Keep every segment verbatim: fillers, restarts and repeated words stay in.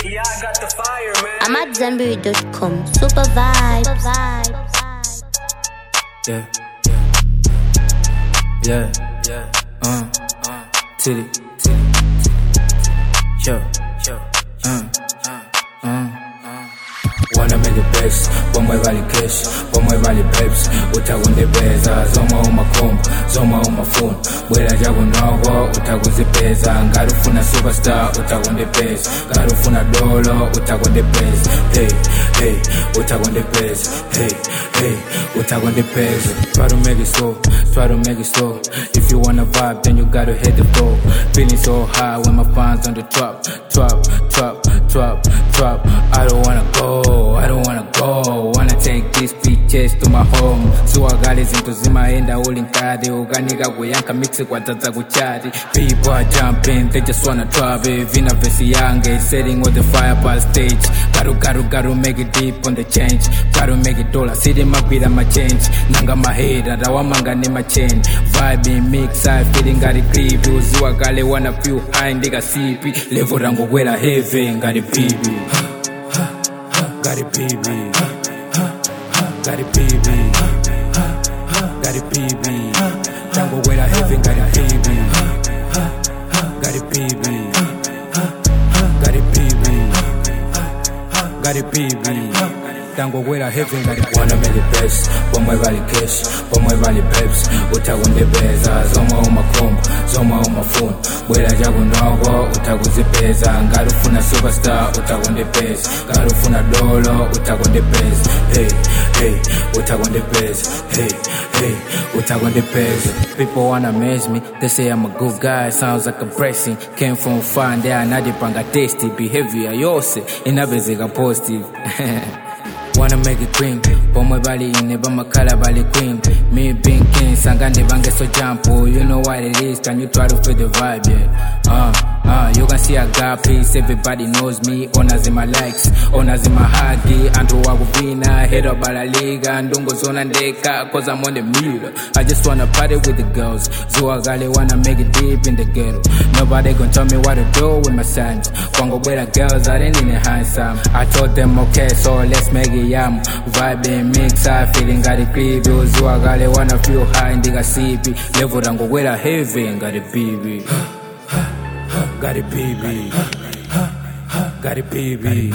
Yeah, I got the fire, man. I'm at Zenberry dot com. Super vibes. Yeah, yeah, yeah, uh, uh, titty, titty, yo, yo, uh, uh, uh. Wanna make it best, bomba vale cash, bomba vale peps. Utagunde pesa, zoma uma combo, zoma uma phone. Bwela jago nogo, utagunze pesa. Ngarufuna superstar, utagunde pesa. Ngarufuna dolo, utagunde pesa. Hey, hey, utagunde pesa. Hey, hey, utagunde pesa. Try to make it slow, try to make it slow. If you wanna vibe, then you gotta hit the floor. Feeling so high when my fans on the top, top, top, top, top. I don't wanna go, I don't wanna go. Wanna take these pictures to my home. Suwagali zinto zimaenda ulinkadi. Uganika kuyanka mixi kwa tata kuchati. People are jumping, they just wanna travel. Vina vesi yange, setting on the fire by stage. Garu garu garu make it deep on the change. Garu make it dollar, city mapira ma change. Nanga maheda, rawamanga ne ma change. Vibe mix, I feeling got it creepy. Uziwagale wanna feel high, ndiga sipi. Level rango gwela heavy, got it baby. Got it baby, got it baby, got it baby. Tango where I heaven, got it baby, got it baby, got it baby, got it baby. Tango where I heaven, got it. Wanna make it best, bomba vale cash, bomba vale peps. Utagunde pesa, zoma uma combo, zoma uma phone. Bwela jago nogo, utagunze pesa. Ngarufuna superstar, utagunde pesa. Ngarufuna dolo, utagunde pesa. Hey, hey, utagunde pesa. Hey, hey, utagunde pesa. People wanna amaze me, they say I'm a good guy. Sounds like a blessing. Came from far and there, nadipanga tasty. Behavior yose, inabezeka positive. Wanna make it green, bomwe bali ine bama kala bali queen. Me being king, sangane bange so jump. You know what it is, can you try to feel the vibe, yeah? Uh, uh, you can see I got peace, everybody knows me. Owners in my likes, owners in my hagi. Andrew Waguvina, head up bala liga. Ndungo zona ndeka, cause I'm on the mirror. I just wanna party with the girls. Zuagale wanna make it deep in the ghetto. Nobody gon' tell me what to do with my sons. Kwango bwela girls, I didn't need handsome. I told them okay, so let's make it yam. Vibe mix, I feeling got it creepy. Zuagale wanna feel high, ndiga sipi. Level rango wela heavy, got it baby. Got it baby, got it baby,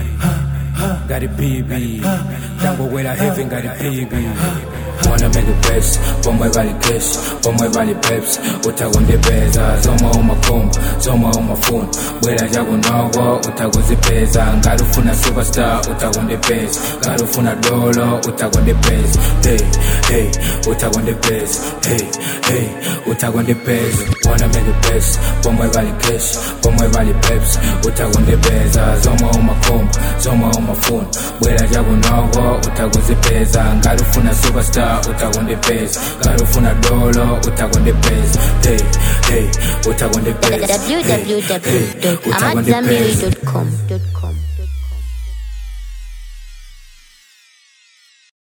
got it baby. Tango where I heaven, got it baby. Wanna make it best, bomba vale cash, bomba vale peps. Utagunde pesa, zoma uma combo, zoma uma phone. Bwela jago nogo, utagunze pesa. Ngarufuna superstar, utagunde pesa. Ngarufuna dolo, utagunde pesa. Hey, hey, utagunde pesa. Hey, hey, utagunde pesa. Wanna make it best, bomba vale cash, bomba vale peps. Utagunde pesa, zoma uma combo, zoma uma phone. Bwela jago nogo, utagunze pesa. Ngarufuna superstar, utagunde pesa. Ngarufuna dolo, utagunde pesa. Hey, hey, utagunde pesa. w w w dot amatzambiri dot com